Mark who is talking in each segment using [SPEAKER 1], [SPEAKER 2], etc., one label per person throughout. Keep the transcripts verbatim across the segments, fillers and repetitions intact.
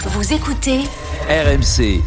[SPEAKER 1] Vous écoutez
[SPEAKER 2] R M C.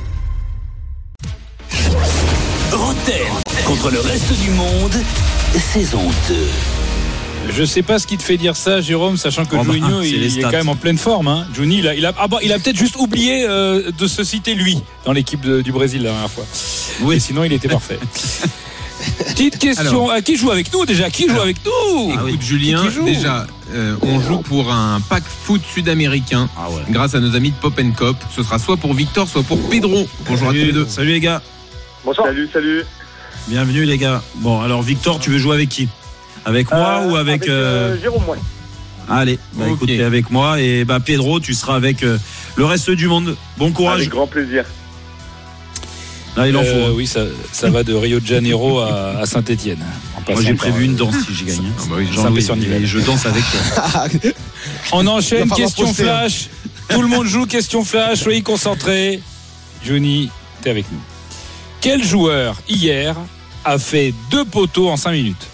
[SPEAKER 2] Rotten contre le reste du monde, saison deux.
[SPEAKER 3] Je sais pas ce qui te fait dire ça, Jérôme, sachant que
[SPEAKER 4] oh
[SPEAKER 3] Juninho,
[SPEAKER 4] bah,
[SPEAKER 3] il, il est quand même en pleine forme. Hein. Juni, il a, il a, ah bah, il a peut-être juste oublié euh, de se citer lui dans l'équipe de, du Brésil la dernière fois.
[SPEAKER 4] Oui.
[SPEAKER 3] Et sinon, il était parfait. Petite question, alors, à qui joue avec nous déjà? Qui joue alors, avec nous?
[SPEAKER 5] Écoute, ah oui. Julien, déjà, euh, on joue pour un pack foot sud-américain ah ouais. grâce à nos amis de Pop and Cop. Ce sera soit pour Victor, soit pour Pedro. Bonjour salut, à tous les deux.
[SPEAKER 4] Salut les gars.
[SPEAKER 6] Bonsoir. Salut, salut.
[SPEAKER 4] Bienvenue les gars. Bon, alors Victor, tu veux jouer avec qui? Avec moi
[SPEAKER 6] euh,
[SPEAKER 4] ou avec,
[SPEAKER 6] avec euh, Jérôme, moi.
[SPEAKER 4] Allez, bah, okay. écoute, t'es avec moi et bah Pedro, tu seras avec euh, le reste du monde. Bon courage.
[SPEAKER 6] Avec grand plaisir.
[SPEAKER 4] Là, il en faut.
[SPEAKER 3] Euh, oui, ça, ça va de Rio de Janeiro à, à Saint-Étienne.
[SPEAKER 4] Moi, j'ai prévu euh... une danse si j'y gagne.
[SPEAKER 5] Ah bah oui,
[SPEAKER 4] Jean-Louis, sur et je danse avec toi.
[SPEAKER 3] On enchaîne, question flash. Tout le monde joue, question flash. Soyez concentrés. Johnny, t'es avec nous. Quel joueur, hier, a fait deux poteaux en cinq minutes?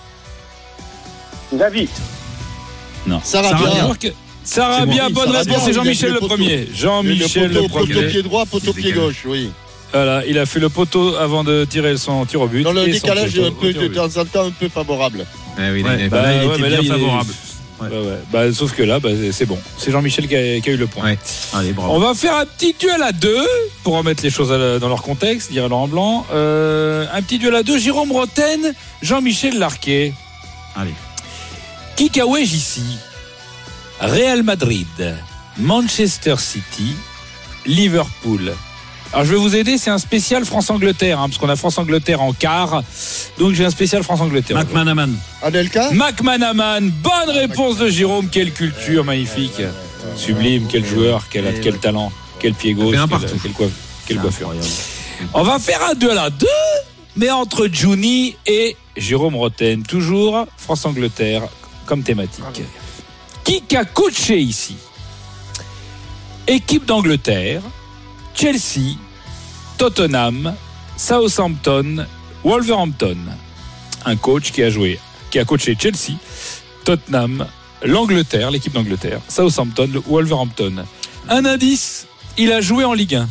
[SPEAKER 6] David.
[SPEAKER 3] Non.
[SPEAKER 7] Sarah bien.
[SPEAKER 3] Sarah bien, bonne réponse. C'est Jean-Michel le premier. Jean-Michel le premier.
[SPEAKER 7] Poteau pied droit, poteau pied gauche, oui.
[SPEAKER 3] Voilà, il a fait le poteau avant de tirer son tir au but.
[SPEAKER 7] Dans le décalage un peu de temps en temps un peu favorable.
[SPEAKER 5] Ah oui,
[SPEAKER 4] ouais,
[SPEAKER 5] il,
[SPEAKER 4] bah,
[SPEAKER 5] bah,
[SPEAKER 4] il
[SPEAKER 5] ouais,
[SPEAKER 4] était bien favorable.
[SPEAKER 3] Ouais. Bah, ouais. Bah, sauf que là, bah, c'est bon. C'est Jean-Michel qui a, qui a eu le point.
[SPEAKER 5] Ouais.
[SPEAKER 4] Allez, bravo.
[SPEAKER 3] On va faire un petit duel à deux pour remettre les choses à, dans leur contexte, dirait Laurent Blanc. Euh, un petit duel à deux. Jérôme Rotten, Jean-Michel Larquet.
[SPEAKER 4] Allez.
[SPEAKER 3] Kikawej ici. Real Madrid, Manchester City, Liverpool. Alors je vais vous aider, c'est un spécial France-Angleterre, hein, parce qu'on a France-Angleterre en quart, donc j'ai un spécial France-Angleterre.
[SPEAKER 4] McManaman.
[SPEAKER 7] Anelka.
[SPEAKER 3] McManaman, bonne réponse de Jérôme, quelle culture magnifique, sublime, quel joueur, quel, quel talent, quel pied gauche, quel, quel, coiff, quel coiffure. On va faire un duel à deux, mais entre Juni et Jérôme Rotten, toujours France-Angleterre comme thématique. Qui a coaché ici? Équipe d'Angleterre, Chelsea, Tottenham, Southampton, Wolverhampton. Un coach qui a joué, qui a coaché Chelsea, Tottenham, l'Angleterre, l'équipe d'Angleterre, Southampton, Wolverhampton. Un indice, il a joué en Ligue un.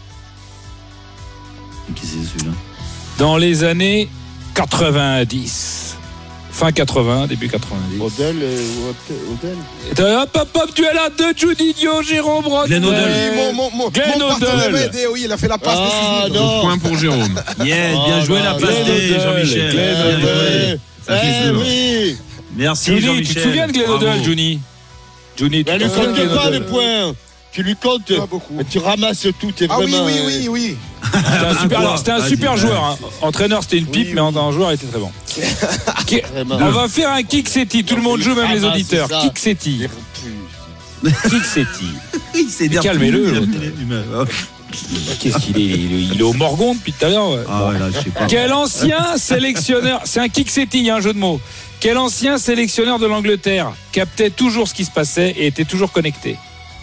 [SPEAKER 4] Qui c'est celui-là?
[SPEAKER 3] Dans les années quatre-vingt-dix. Fin quatre-vingts, début quatre-vingt-dix.
[SPEAKER 7] Odell, Odell.
[SPEAKER 3] Hop, hop, hop, duel à deux, Juninho, Jérôme Rotten.
[SPEAKER 4] Glenn Odell.
[SPEAKER 8] Oui, mon, mon,
[SPEAKER 3] Glenn
[SPEAKER 8] mon
[SPEAKER 3] Odell.
[SPEAKER 8] Oui, il a fait la passe
[SPEAKER 7] ah,
[SPEAKER 8] décisive.
[SPEAKER 5] Donc, point pour Jérôme.
[SPEAKER 4] Yes, bien joué la passe D, Jean-Michel.
[SPEAKER 3] Glenn Odell.
[SPEAKER 7] Eh oui.
[SPEAKER 4] Merci,
[SPEAKER 3] Juni,
[SPEAKER 4] Jean-Michel.
[SPEAKER 3] tu te souviens de Glenn Odell, Juni? Juni, tu
[SPEAKER 7] ne
[SPEAKER 3] te souviens de
[SPEAKER 7] compte
[SPEAKER 3] Glenn
[SPEAKER 7] pas
[SPEAKER 3] Odell?
[SPEAKER 7] les points. Tu lui comptes, tu ramasses tout, t'es
[SPEAKER 8] Ah
[SPEAKER 7] vraiment.
[SPEAKER 8] oui, oui, oui, oui.
[SPEAKER 3] C'était un super, alors, c'était un super joueur. Hein. Entraîneur, c'était une pipe, oui, mais en tant que joueur, il était très bon. Qui, on va faire un kick seti. Tout le monde joue, même les auditeurs. Kick seti. Kick seti. Calmez-le. Qu'est-ce qu'il est, il est Il est au Morgon depuis tout à l'heure.
[SPEAKER 4] Ah ouais, là, je sais pas.
[SPEAKER 3] Quel ancien sélectionneur, c'est un kick seti, il y a un jeu de mots. Quel ancien sélectionneur de l'Angleterre captait toujours ce qui se passait et était toujours connecté?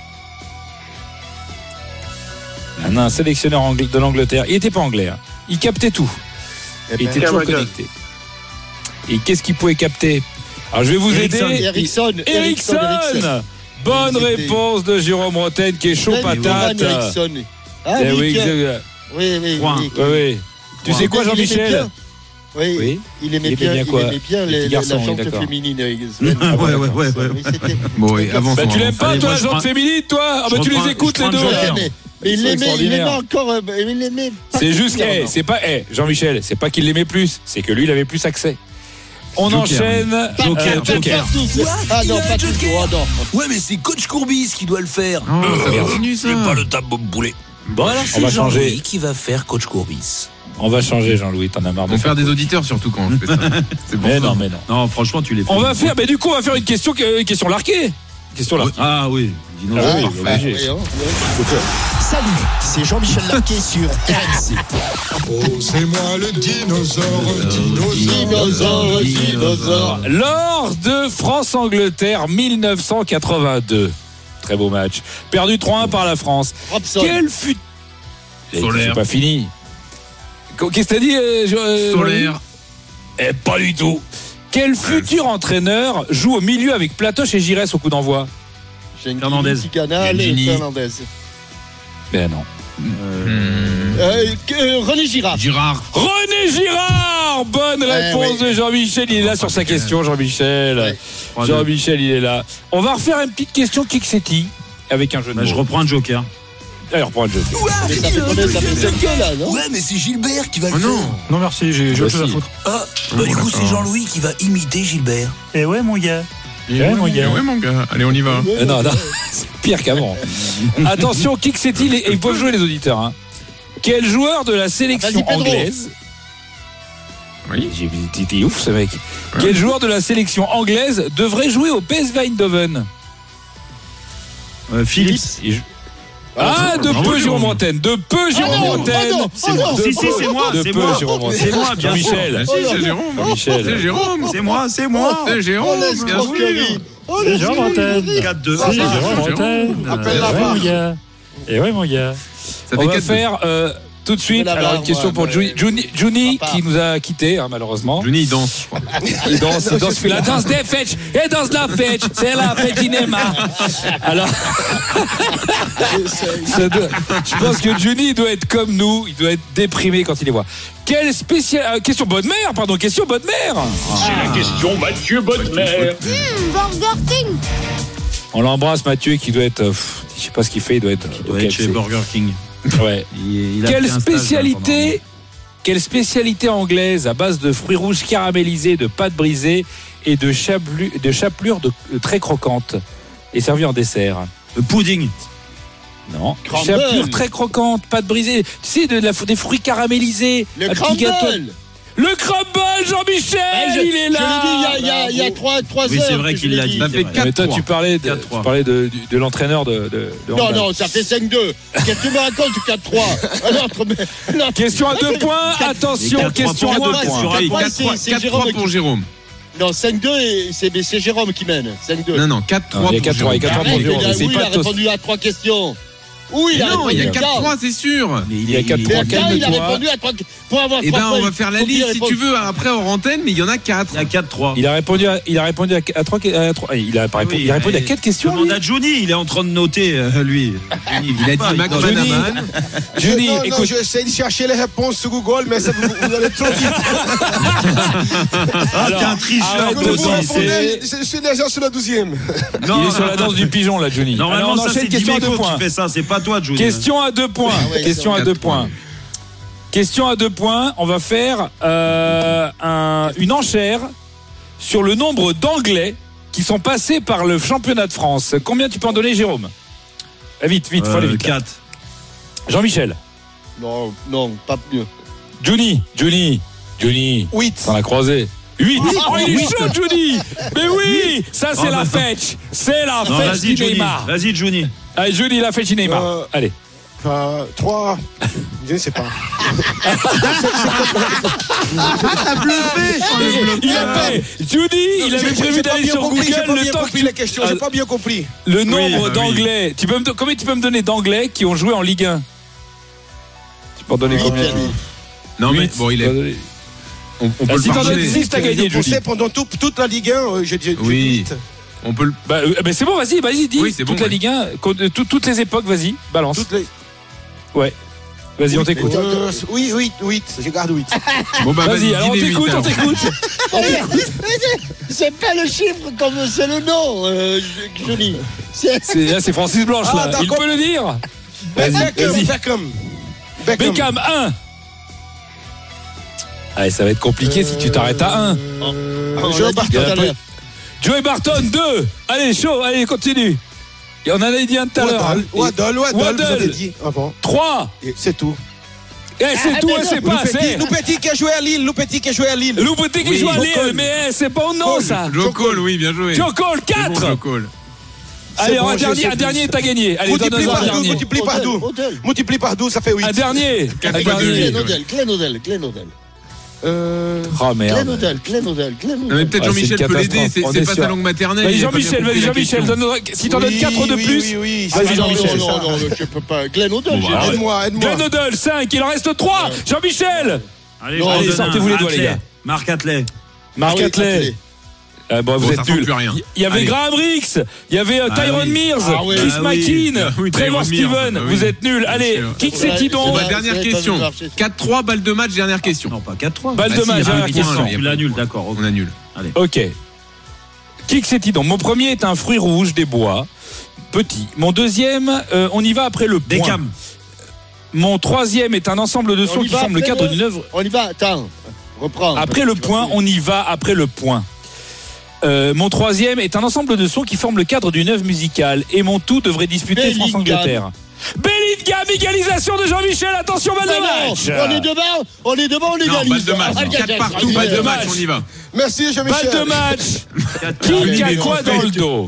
[SPEAKER 3] Un, un sélectionneur de l'Angleterre. Il n'était pas anglais. Hein. Il captait tout. Il était toujours connecté. Et qu'est-ce qu'il pouvait capter? Alors je vais vous
[SPEAKER 7] Ericsson,
[SPEAKER 3] aider.
[SPEAKER 7] Ericsson.
[SPEAKER 3] Ericsson. Ericsson. Bonne réponse de Jérôme Rotten qui est chaud patate.
[SPEAKER 7] Ah
[SPEAKER 3] eh
[SPEAKER 7] oui,
[SPEAKER 3] oui,
[SPEAKER 7] oui, oui,
[SPEAKER 3] oui, oui, oui. Tu Point. sais quoi, Jean-Michel?
[SPEAKER 7] Oui, oui, il aimait il bien, bien, quoi. Il aimait bien les, garçons, la jante féminine.
[SPEAKER 4] Ah ouais, ouais, ouais, ouais.
[SPEAKER 5] Bon, oui, avance.
[SPEAKER 3] Bah, tu l'aimes pas, toi, la jante féminine, toi? Ah, bah, tu les écoutes, les deux.
[SPEAKER 7] Mais il l'aimait, il l'aimait encore. Il l'aimait.
[SPEAKER 3] C'est juste, eh, c'est pas, eh, Jean-Michel, c'est pas qu'il l'aimait plus, c'est que lui, il avait plus accès. On Joker. enchaîne.
[SPEAKER 4] Joker,
[SPEAKER 3] euh, Joker.
[SPEAKER 7] Ah non, pas tout. Oh non.
[SPEAKER 2] Ouais, mais c'est coach Courbis qui doit le faire.
[SPEAKER 5] Oh, euh, ça continue, ça.
[SPEAKER 2] J'ai pas le tableau de boulet. Bon, alors c'est Jean-Louis qui va faire coach Courbis.
[SPEAKER 3] On va changer, Jean-Louis, t'en as marre de
[SPEAKER 5] faire. faire des auditeurs surtout quand on fait ça.
[SPEAKER 3] C'est bon. Mais non, mais non.
[SPEAKER 4] Non, franchement, tu les fais.
[SPEAKER 3] On va faire, mais du coup, on va faire une question, une question larquée. Question larquée.
[SPEAKER 4] Ah oui.
[SPEAKER 3] Dis-nous. Ah, oui, oui, oui,
[SPEAKER 8] oui. Salut, c'est Jean-Michel Larquet sur R M C.
[SPEAKER 9] Oh, c'est moi le dinosaure, dinosaure,
[SPEAKER 7] dinosaure, dinosaure.
[SPEAKER 3] Lors de France-Angleterre mille neuf cent quatre-vingt-deux. Très beau match. Perdu trois un par la France.
[SPEAKER 7] Robson.
[SPEAKER 3] Quel fut.
[SPEAKER 5] Solaire.
[SPEAKER 3] C'est pas fini. Qu'est-ce que t'as dit euh,
[SPEAKER 5] Solaire.
[SPEAKER 3] Eh, pas du tout. Quel futur entraîneur joue au milieu avec Platoche et Giresse au coup d'envoi?
[SPEAKER 4] Fernandez.
[SPEAKER 7] Canal et Fernandez.
[SPEAKER 3] Ben non.
[SPEAKER 7] Euh, euh, René Girard.
[SPEAKER 5] Girard.
[SPEAKER 3] René Girard. Bonne réponse
[SPEAKER 7] eh, oui.
[SPEAKER 3] de Jean-Michel. Il est là sur sa question, Jean-Michel. Ouais. Jean-Michel, il est là. On va refaire une petite question Kixetti avec un jeu de
[SPEAKER 4] bah,
[SPEAKER 3] mots.
[SPEAKER 4] Je reprends un joker.
[SPEAKER 3] Allez, reprends un joker.
[SPEAKER 8] Ouais,
[SPEAKER 7] mais ça fait combien, ça fait cinq ans, là, non?
[SPEAKER 8] Ouais, mais c'est Gilbert qui va
[SPEAKER 5] Oh
[SPEAKER 8] le
[SPEAKER 5] non.
[SPEAKER 8] faire.
[SPEAKER 1] Non, merci, j'ai, j'ai autre chose à foutre.
[SPEAKER 8] Ah, bah, du coup, c'est Jean-Louis qui va imiter Gilbert.
[SPEAKER 1] Eh ouais, mon gars.
[SPEAKER 5] Eh ouais, mon gars. Ouais, mon gars. Allez, on y va.
[SPEAKER 3] Euh, non, non, c'est pire qu'avant. Attention, Kixetti, les... ils peuvent jouer les auditeurs. Hein. Quel joueur de la sélection
[SPEAKER 7] ah,
[SPEAKER 3] anglaise
[SPEAKER 5] Oui.
[SPEAKER 3] J'ai dit ouf ce mec.
[SPEAKER 5] Ouais.
[SPEAKER 3] Quel joueur de la sélection anglaise devrait jouer au P S V Eindhoven?
[SPEAKER 4] Euh, Philips.
[SPEAKER 3] Il... Ah, de
[SPEAKER 5] bravo,
[SPEAKER 3] peu Jérôme
[SPEAKER 5] Jérôme.
[SPEAKER 3] Bretagne. De peu Jérôme
[SPEAKER 7] non,
[SPEAKER 3] Bretagne.
[SPEAKER 7] oh non,
[SPEAKER 3] C'est
[SPEAKER 7] oh
[SPEAKER 3] moi.
[SPEAKER 7] non.
[SPEAKER 3] De
[SPEAKER 4] Si, si,
[SPEAKER 3] peu.
[SPEAKER 4] c'est moi,
[SPEAKER 3] De
[SPEAKER 4] c'est
[SPEAKER 3] peu,
[SPEAKER 4] moi.
[SPEAKER 3] Jérôme Bretagne.
[SPEAKER 4] C'est moi, bien sûr.
[SPEAKER 3] Michel.
[SPEAKER 5] Ah, si, c'est Jérôme.
[SPEAKER 3] Michel.
[SPEAKER 5] C'est Jérôme.
[SPEAKER 4] C'est moi, c'est moi.
[SPEAKER 5] C'est Jérôme.
[SPEAKER 7] Oh, laisse
[SPEAKER 5] bien
[SPEAKER 7] croquerie.
[SPEAKER 5] sûr.
[SPEAKER 7] Oh,
[SPEAKER 1] C'est
[SPEAKER 7] laisse
[SPEAKER 1] Jérôme
[SPEAKER 7] croquerie.
[SPEAKER 1] Bretagne.
[SPEAKER 4] quatre deux.
[SPEAKER 1] C'est Jérôme
[SPEAKER 5] Jérôme.
[SPEAKER 1] Bretagne.
[SPEAKER 7] Appelle
[SPEAKER 1] Eh
[SPEAKER 7] la
[SPEAKER 1] ouais,
[SPEAKER 7] barre.
[SPEAKER 1] mon gars. Et ouais, mon gars.
[SPEAKER 5] Ça
[SPEAKER 3] On
[SPEAKER 5] fait
[SPEAKER 3] va
[SPEAKER 5] quatre.
[SPEAKER 3] faire euh, tout de suite.
[SPEAKER 7] la
[SPEAKER 3] Alors
[SPEAKER 7] barre,
[SPEAKER 3] une question
[SPEAKER 7] moi,
[SPEAKER 3] pour
[SPEAKER 7] mais-
[SPEAKER 3] Juni, Juni, Juni
[SPEAKER 7] Papa.
[SPEAKER 3] qui nous a quittés hein, malheureusement.
[SPEAKER 5] Johnny, il danse, je crois.
[SPEAKER 3] Il danse, il danse, fait la danse des fêtes. Et danse la fête, c'est la fête cinéma. Alors, ça doit- je pense que Juni doit être comme nous, il doit être déprimé quand il les voit. Quelle spéciale euh, question bonne mère, pardon, question bonne mère.
[SPEAKER 10] C'est la question Mathieu Bodmer.
[SPEAKER 11] Burger King.
[SPEAKER 3] On l'embrasse Mathieu qui doit être, euh, pff, je sais pas ce qu'il fait, il doit être
[SPEAKER 4] Il doit être chez Burger King.
[SPEAKER 3] Ouais.
[SPEAKER 4] Il, il a
[SPEAKER 3] Quelle
[SPEAKER 4] fait un stage, là,
[SPEAKER 3] spécialité, quelle spécialité anglaise à base de fruits rouges caramélisés, de pâtes brisées et de, chablu, de chapelures de, de très croquantes est servie en dessert?
[SPEAKER 4] pendant- Le pudding.
[SPEAKER 3] Non.
[SPEAKER 7] Crumble.
[SPEAKER 3] Chapelures très croquantes, pâtes brisées. Tu sais, de la, des fruits caramélisés.
[SPEAKER 7] Le
[SPEAKER 3] un petit gâteau.
[SPEAKER 7] crumble.
[SPEAKER 3] Le crumble, Jean-Michel,
[SPEAKER 7] Eh, je-
[SPEAKER 3] il est là.
[SPEAKER 7] Je l'ai dit il y a, il y a, il y a trois, trois
[SPEAKER 4] Oui,
[SPEAKER 7] heures.
[SPEAKER 4] c'est vrai
[SPEAKER 7] que je
[SPEAKER 4] qu'il
[SPEAKER 7] l'ai
[SPEAKER 4] l'a
[SPEAKER 7] dit.
[SPEAKER 4] dit.
[SPEAKER 5] Ça fait
[SPEAKER 3] Mais
[SPEAKER 5] quatre
[SPEAKER 3] toi,
[SPEAKER 5] trois.
[SPEAKER 3] tu parlais de,
[SPEAKER 4] quatre
[SPEAKER 3] tu
[SPEAKER 4] trois.
[SPEAKER 3] parlais de, de, de l'entraîneur de, de, de
[SPEAKER 7] Non,
[SPEAKER 3] handball.
[SPEAKER 7] non, ça fait cinq deux. Qu'est-ce que tu me racontes, quatre trois? Alors, mais- non,
[SPEAKER 3] Question à deux points. Attention,
[SPEAKER 4] quatre trois
[SPEAKER 3] question à
[SPEAKER 4] pour
[SPEAKER 3] deux
[SPEAKER 4] moi,
[SPEAKER 3] points.
[SPEAKER 4] sur
[SPEAKER 7] quatre trois,
[SPEAKER 5] quatre trois
[SPEAKER 7] c'est- c'est
[SPEAKER 5] quatre trois
[SPEAKER 7] Jérôme
[SPEAKER 5] pour
[SPEAKER 7] qui-
[SPEAKER 5] Jérôme.
[SPEAKER 7] Non, cinq deux, et c'est mais c'est Jérôme qui mène. cinq deux.
[SPEAKER 5] Non, non, quatre
[SPEAKER 3] Non,
[SPEAKER 5] trois
[SPEAKER 3] il y a
[SPEAKER 5] pour
[SPEAKER 3] quatre trois, il y a
[SPEAKER 5] Jérôme.
[SPEAKER 3] quatre trois pour
[SPEAKER 7] Arrête,
[SPEAKER 3] Jérôme.
[SPEAKER 7] il a,
[SPEAKER 3] Essaye
[SPEAKER 7] oui,
[SPEAKER 3] pas
[SPEAKER 7] il a
[SPEAKER 3] de te-
[SPEAKER 7] répondu à trois questions. Oui, il a
[SPEAKER 5] Mais non, il y a
[SPEAKER 7] répondu à
[SPEAKER 5] quatre trois, c'est sûr.
[SPEAKER 4] Mais
[SPEAKER 3] Il y a quatre
[SPEAKER 7] Mais
[SPEAKER 3] trois.
[SPEAKER 7] à quatre, il a
[SPEAKER 3] Calme-toi.
[SPEAKER 7] répondu à trois. Pour avoir
[SPEAKER 5] Eh
[SPEAKER 7] trois
[SPEAKER 5] ben,
[SPEAKER 7] points,
[SPEAKER 5] on va
[SPEAKER 7] il
[SPEAKER 5] faire la
[SPEAKER 7] faut qu'il
[SPEAKER 5] liste si
[SPEAKER 7] réponde.
[SPEAKER 5] tu veux après hors antenne, mais il y en a quatre.
[SPEAKER 4] Il y a quatre trois.
[SPEAKER 3] Il a répondu à, il a répondu à, à trois, à trois- il a pas répondu,
[SPEAKER 4] Oui,
[SPEAKER 3] il a répondu à
[SPEAKER 4] mais
[SPEAKER 3] quatre questions.
[SPEAKER 4] Demande
[SPEAKER 3] lui.
[SPEAKER 4] à Johnny, il est en train de noter, euh, lui. Johnny,
[SPEAKER 5] Il a
[SPEAKER 4] pas,
[SPEAKER 5] dit
[SPEAKER 4] doit-
[SPEAKER 5] McManaman.
[SPEAKER 3] Johnny,
[SPEAKER 12] non, non,
[SPEAKER 3] écoute.
[SPEAKER 12] j'essaie de chercher les réponses sur Google, mais ça, vous, vous allez trop vite.
[SPEAKER 4] Ah, t'es un tricheur,
[SPEAKER 3] arrête
[SPEAKER 12] Quand
[SPEAKER 3] de
[SPEAKER 12] vous
[SPEAKER 4] Johnny.
[SPEAKER 12] répondez,
[SPEAKER 3] danser.
[SPEAKER 12] je suis déjà sur la douzième.
[SPEAKER 3] Il est sur la danse du pigeon là, Johnny.
[SPEAKER 4] Normalement,
[SPEAKER 3] Alors, on
[SPEAKER 4] ça,
[SPEAKER 3] enchaîne
[SPEAKER 4] c'est
[SPEAKER 3] question à deux
[SPEAKER 4] Dimeco
[SPEAKER 3] points.
[SPEAKER 4] qui fait ça, c'est pas toi, Johnny.
[SPEAKER 3] Question à deux points.
[SPEAKER 7] Ah ouais,
[SPEAKER 3] Question
[SPEAKER 7] ça,
[SPEAKER 3] à deux
[SPEAKER 5] quatre points.
[SPEAKER 3] points. Question à deux points. On va faire euh, un- une enchère sur le nombre d'Anglais qui sont passés par le championnat de France. Combien tu peux en donner, Jérôme? Ah, vite, vite, faut aller vite. là.
[SPEAKER 4] quatre.
[SPEAKER 3] Jean-Michel.
[SPEAKER 7] Non, non, pas mieux.
[SPEAKER 3] Johnny. Johnny. Johnny.
[SPEAKER 12] huit.
[SPEAKER 3] T'en as croisé. huit. Oh, il est
[SPEAKER 4] huit.
[SPEAKER 3] chaud, Johnny. Mais oui, ça c'est
[SPEAKER 4] Oh,
[SPEAKER 3] la
[SPEAKER 4] bah,
[SPEAKER 3] fête. C'est la
[SPEAKER 4] Non,
[SPEAKER 3] fête
[SPEAKER 4] vas-y,
[SPEAKER 3] du
[SPEAKER 4] Johnny.
[SPEAKER 3] Neymar.
[SPEAKER 4] Vas-y, Johnny.
[SPEAKER 3] Allez, Johnny, la fête du Neymar.
[SPEAKER 12] Euh,
[SPEAKER 3] Allez.
[SPEAKER 12] Enfin, trois. Je ne sais pas.
[SPEAKER 7] T'as bluffé.
[SPEAKER 3] Il a fait. Johnny, il avait
[SPEAKER 12] J'ai-
[SPEAKER 3] prévu
[SPEAKER 12] j'ai pas
[SPEAKER 3] d'aller
[SPEAKER 12] bien
[SPEAKER 3] sur
[SPEAKER 12] compris, j'ai
[SPEAKER 3] Google
[SPEAKER 12] pas
[SPEAKER 3] le
[SPEAKER 12] bien
[SPEAKER 3] temps que
[SPEAKER 12] compris
[SPEAKER 3] tu-
[SPEAKER 12] la question, j'ai
[SPEAKER 3] Ah,
[SPEAKER 12] pas bien compris.
[SPEAKER 3] le nombre
[SPEAKER 5] bah oui.
[SPEAKER 3] d'anglais. Tu peux me do- combien tu peux me donner d'anglais qui ont joué en Ligue un? Tu peux en donner
[SPEAKER 7] Huit,
[SPEAKER 3] combien?
[SPEAKER 7] Yannick.
[SPEAKER 5] Non, mais
[SPEAKER 3] Huit.
[SPEAKER 5] bon, il
[SPEAKER 3] Tu peux en
[SPEAKER 5] est.
[SPEAKER 3] donner-
[SPEAKER 5] On, on
[SPEAKER 3] Ah,
[SPEAKER 5] peut
[SPEAKER 3] si
[SPEAKER 5] le
[SPEAKER 3] t'en donnes
[SPEAKER 5] parler.
[SPEAKER 3] six, t'as gagné,
[SPEAKER 12] Je pensais
[SPEAKER 3] Johnny.
[SPEAKER 12] pendant tout- toute la Ligue un, euh, j'ai j'ai- j'ai
[SPEAKER 5] Oui.
[SPEAKER 12] huit.
[SPEAKER 5] On peut le.
[SPEAKER 3] Bah, euh, bah, c'est bon, vas-y, vas-y, dis.
[SPEAKER 5] Oui, c'est bon,
[SPEAKER 3] Toute la
[SPEAKER 5] ouais.
[SPEAKER 3] Ligue un, co- de tout- toutes les époques, vas-y, balance.
[SPEAKER 12] Toutes les...
[SPEAKER 3] Vas-y, on
[SPEAKER 12] Oui,
[SPEAKER 3] t'écoute.
[SPEAKER 12] euh, oui, huit, huit. Je garde huit.
[SPEAKER 5] Bon, bah,
[SPEAKER 3] Vas-y, alors on
[SPEAKER 5] dis les
[SPEAKER 3] t'écoute,
[SPEAKER 5] huit,
[SPEAKER 3] on
[SPEAKER 5] alors.
[SPEAKER 3] t'écoute.
[SPEAKER 7] C'est pas le chiffre comme c'est le nom, euh, Johnny. C'est
[SPEAKER 3] C'est, là, c'est Francis Blanche,
[SPEAKER 12] Ah,
[SPEAKER 3] là. Il
[SPEAKER 12] d'accord.
[SPEAKER 3] peut le dire. Vas-y,
[SPEAKER 12] Beckham,
[SPEAKER 3] vas-y.
[SPEAKER 12] Beckham. Beckham.
[SPEAKER 3] Beckham, un. Allez, ça va être compliqué si tu t'arrêtes à un.
[SPEAKER 12] Euh,
[SPEAKER 7] On
[SPEAKER 12] Joe
[SPEAKER 7] l'a dit
[SPEAKER 12] Barton.
[SPEAKER 7] tout à l'heure.
[SPEAKER 3] Joey Barton, deux. Allez, chaud, allez, continue. Et on en a dit un tout à l'heure. hein.
[SPEAKER 12] Waddle, Waddle, Waddle,
[SPEAKER 3] Waddle.
[SPEAKER 12] vous avez dit avant.
[SPEAKER 3] Trois.
[SPEAKER 12] Et c'est tout.
[SPEAKER 3] Eh, c'est
[SPEAKER 7] Ah,
[SPEAKER 3] tout,
[SPEAKER 7] mais
[SPEAKER 3] hein,
[SPEAKER 7] non.
[SPEAKER 3] c'est pas assez.
[SPEAKER 12] Loupetti, Loupetti qui a joué à Lille, Loupetti qui a joué à Lille.
[SPEAKER 3] Loupetti qui
[SPEAKER 5] Oui.
[SPEAKER 3] joue à
[SPEAKER 12] Joe
[SPEAKER 3] Lille,
[SPEAKER 12] Cole.
[SPEAKER 3] mais eh, c'est pas un nom, ça.
[SPEAKER 5] Joe Cole, oui, bien joué.
[SPEAKER 3] Joe Cole,
[SPEAKER 5] C'est bon,
[SPEAKER 3] quatre.
[SPEAKER 5] Joe Cole.
[SPEAKER 3] Allez,
[SPEAKER 12] bon,
[SPEAKER 3] un
[SPEAKER 12] je
[SPEAKER 3] dernier,
[SPEAKER 12] sais
[SPEAKER 3] un
[SPEAKER 12] plus.
[SPEAKER 3] dernier, t'as gagné. Allez,
[SPEAKER 12] Multiplie
[SPEAKER 3] donne-nous un
[SPEAKER 12] par deux,
[SPEAKER 3] dernier.
[SPEAKER 12] multiplie par
[SPEAKER 7] Odell,
[SPEAKER 12] deux.
[SPEAKER 7] Odell.
[SPEAKER 12] Multiplie par deux, ça fait huit.
[SPEAKER 3] Un dernier.
[SPEAKER 5] Quatre
[SPEAKER 3] Un
[SPEAKER 5] fois deux,
[SPEAKER 3] dernier.
[SPEAKER 5] oui.
[SPEAKER 7] Glenn Odell, Glenn Odell, Glenn Odell.
[SPEAKER 12] Euh...
[SPEAKER 3] Oh
[SPEAKER 7] Glenn
[SPEAKER 3] merde.
[SPEAKER 7] Odell, Glenn Odell, Glenn
[SPEAKER 5] Non, mais
[SPEAKER 7] Odell.
[SPEAKER 5] peut-être
[SPEAKER 3] Ah,
[SPEAKER 5] Jean-Michel
[SPEAKER 3] c'est une
[SPEAKER 5] peut l'aider,
[SPEAKER 3] catastrophe.
[SPEAKER 5] c'est
[SPEAKER 3] On
[SPEAKER 5] c'est
[SPEAKER 3] est
[SPEAKER 5] pas
[SPEAKER 3] sûr.
[SPEAKER 5] sa langue maternelle.
[SPEAKER 3] Vas-y,
[SPEAKER 5] il a pas bien
[SPEAKER 3] Jean-Michel,
[SPEAKER 5] compris
[SPEAKER 3] vas-y,
[SPEAKER 5] la
[SPEAKER 3] Jean-Michel,
[SPEAKER 5] question.
[SPEAKER 3] donne-nous- si t'en donnes
[SPEAKER 12] oui,
[SPEAKER 3] quatre de
[SPEAKER 12] oui,
[SPEAKER 3] plus.
[SPEAKER 12] Oui, oui,
[SPEAKER 3] Vas-y,
[SPEAKER 12] c'est
[SPEAKER 7] Non,
[SPEAKER 3] Jean-Michel.
[SPEAKER 7] non, non, non, je peux pas. Glenn Odell,
[SPEAKER 3] Bon,
[SPEAKER 7] j'ai
[SPEAKER 3] bah,
[SPEAKER 7] dit.
[SPEAKER 12] Aide-moi, aide-moi.
[SPEAKER 3] Glenn Odell, cinq, il en reste trois. Jean-Michel.
[SPEAKER 4] Allez,
[SPEAKER 7] Non,
[SPEAKER 4] je
[SPEAKER 3] allez,
[SPEAKER 4] donne
[SPEAKER 3] sortez-vous
[SPEAKER 4] un.
[SPEAKER 3] les doigts, les
[SPEAKER 4] Atley.
[SPEAKER 3] gars.
[SPEAKER 4] Marc Atley.
[SPEAKER 3] Marc
[SPEAKER 7] Ah oui,
[SPEAKER 3] Atley.
[SPEAKER 7] Atley.
[SPEAKER 3] Euh, bon, vous
[SPEAKER 5] bon,
[SPEAKER 3] êtes nuls. Il y avait Allez. Graham Rix, il y avait euh, Tyrone ah, oui. Mears, ah, oui. Chris ah, McKean, oui. Trevor Steven. Oui. Vous êtes nuls. Allez, kick c'est qui donc?
[SPEAKER 5] Dernière question. quatre trois, balle de match, dernière question.
[SPEAKER 4] Non, pas quatre trois.
[SPEAKER 3] Balle de match, dernière question.
[SPEAKER 4] Tu l'annules, d'accord.
[SPEAKER 5] On annule.
[SPEAKER 3] Allez. Ok. Kick c'est qui donc? Mon premier est un fruit rouge des bois, petit. Mon deuxième, euh, on y va après le point.
[SPEAKER 4] Des cams.
[SPEAKER 3] Mon troisième est un ensemble de sons qui forment le cadre d'une œuvre.
[SPEAKER 7] On y va, attends. Reprends.
[SPEAKER 3] Après le point, on y va après le point. Euh, mon troisième est un ensemble de sons qui forment le cadre d'une œuvre musicale. Et mon tout devrait disputer France-Angleterre. Bellingham, égalisation de Jean-Michel. Attention, balle de match.
[SPEAKER 7] On est devant, on est devant, on égalise.
[SPEAKER 5] Balle de match. quatre partout, balle de match, on y va.
[SPEAKER 12] Merci Jean-Michel.
[SPEAKER 3] Balle de match. Qui a quoi dans le dos?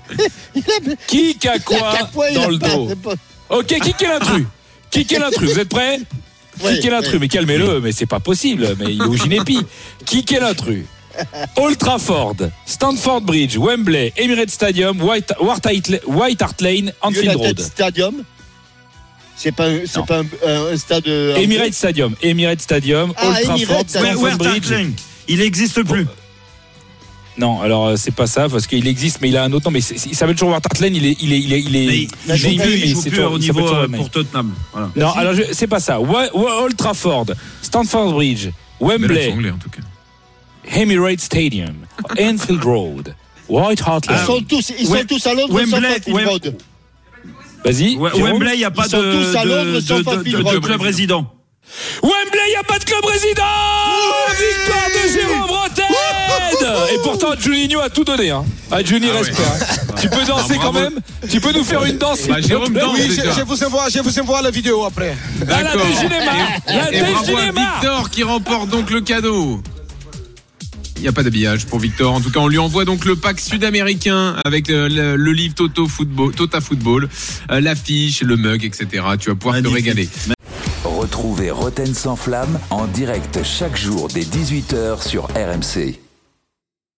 [SPEAKER 3] Qui a quoi dans le dos? Ok, qui est l'intrus? Qui est l'intrus? Vous êtes prêts? Qui est l'intrus? Mais calmez-le, mais c'est pas possible. Mais il est au Ginepi. Qui est l'intrus? Old Trafford, Stamford Bridge, Wembley, Emirates Stadium, White, White Hart Lane, Anfield Road.
[SPEAKER 7] Stadium. C'est pas, c'est pas un, un stade. Euh,
[SPEAKER 3] Emirates Stadium, Emirates Stadium, ah, Old Trafford, Stamford Bridge.
[SPEAKER 4] Il n'existe plus. Bon.
[SPEAKER 3] Non, alors c'est pas ça parce qu'il existe, mais il a un autre nom. Mais il s'appelle toujours White Hart Lane. Il est, il est, il est, il est.
[SPEAKER 4] Il, il joue plus, il joue plus au niveau pour Tottenham.
[SPEAKER 3] Voilà. Non, alors je, c'est pas ça. Old Trafford, Stamford Bridge, Wembley.
[SPEAKER 5] Anglais, en tout cas.
[SPEAKER 3] Emirates Stadium, Anfield Road, White Hart Lane.
[SPEAKER 7] Ils sont tous, ils sont tous à Londres, Wembley, sauf Anfield Road.
[SPEAKER 3] Vas-y.
[SPEAKER 4] Wembley, il n'y a pas de,
[SPEAKER 7] tous à Londres,
[SPEAKER 4] de,
[SPEAKER 7] sauf
[SPEAKER 4] de, de, de club résident.
[SPEAKER 3] Wembley, il n'y a pas de club résident. Victoire de Jérôme Bretagne. Et pourtant, Juninho a tout donné. Hein. Ah, Juni, ah, respect. Ouais. Hein. Tu peux danser ah, quand même. Tu peux nous faire une danse.
[SPEAKER 5] Bah, Jérôme danse.
[SPEAKER 12] Oui, je, je vous envoie, je vous envoie la vidéo après.
[SPEAKER 3] D'accord. La
[SPEAKER 5] et, et bravo à Victor qui remporte donc le cadeau. Il n'y a pas d'habillage pour Victor. En tout cas, on lui envoie donc le pack sud-américain avec le, le, le livre Toto Football, Tota Football, euh, l'affiche, le mug, et cetera. Tu vas pouvoir Magnifique. te régaler.
[SPEAKER 11] Retrouvez Roten sans flamme en direct chaque jour dès dix-huit heures sur R M C.